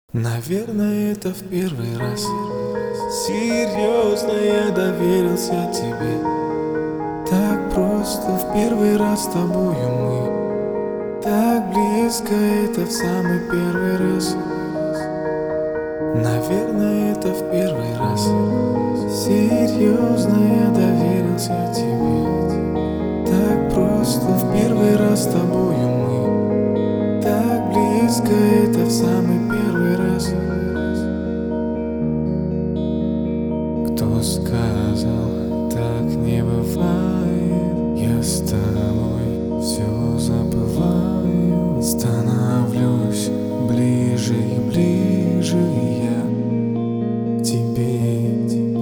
Наверное, это в первый раз. Серьезно я доверился тебе. Так просто в первый раз с тобою мы. Так близко, это в самый первый раз. Наверное, это в первый раз. Серьезно я доверился тебе. Так просто в первый раз с тобою мы. Так близко, это в самый первый раз. Кто сказал, так не бывает? Я с тобой все забываю. Становлюсь ближе и ближе я к тебе.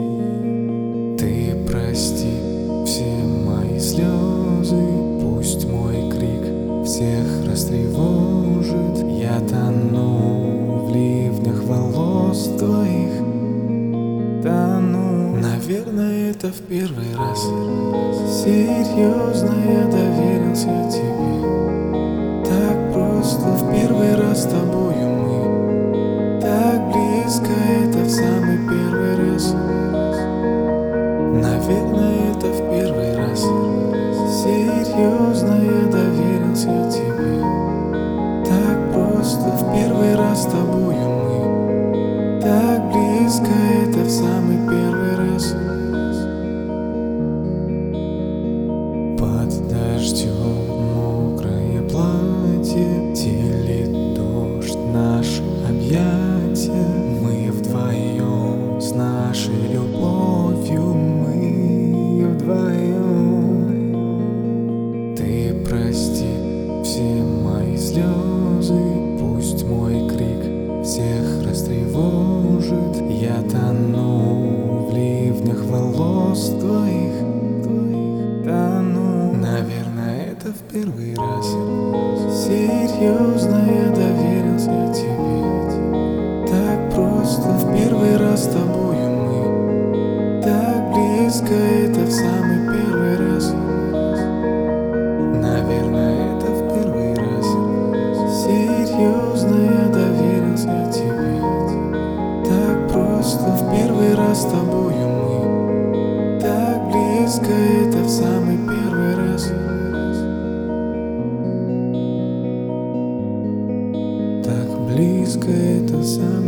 Ты прости все мои слезы, пусть мой крик всех растревожит. Я тону в ливнях волос твоих, тону. Наверное, это в первый раз. Серьезно я доверился тебе. Так просто в первый раз с тобою мы. Так близко, это в самый первый раз. Наверное, это в первый раз. Серьезно я доверился тебе. Так просто в первый раз с тобою мы. Так близко, это в самый первый раз. Под дождем мокрое платье делит дождь наши объятия. Мы вдвоем с нашей любовью, мы вдвоем. Ты прости все мои слезы, пусть мой крик всех растревожит. Я тону в ливнях волос твоих, тону. Наверное, это в первый раз. Серьезно я доверился тебе. Так просто в первый раз с тобою мы. Так близко, это в самый первый раз. Наверное, это в первый раз. Серьезно я доверился тебе. Так просто в первый раз с тобою мы. Так близко, это в самый первый раз. Так близко, это самый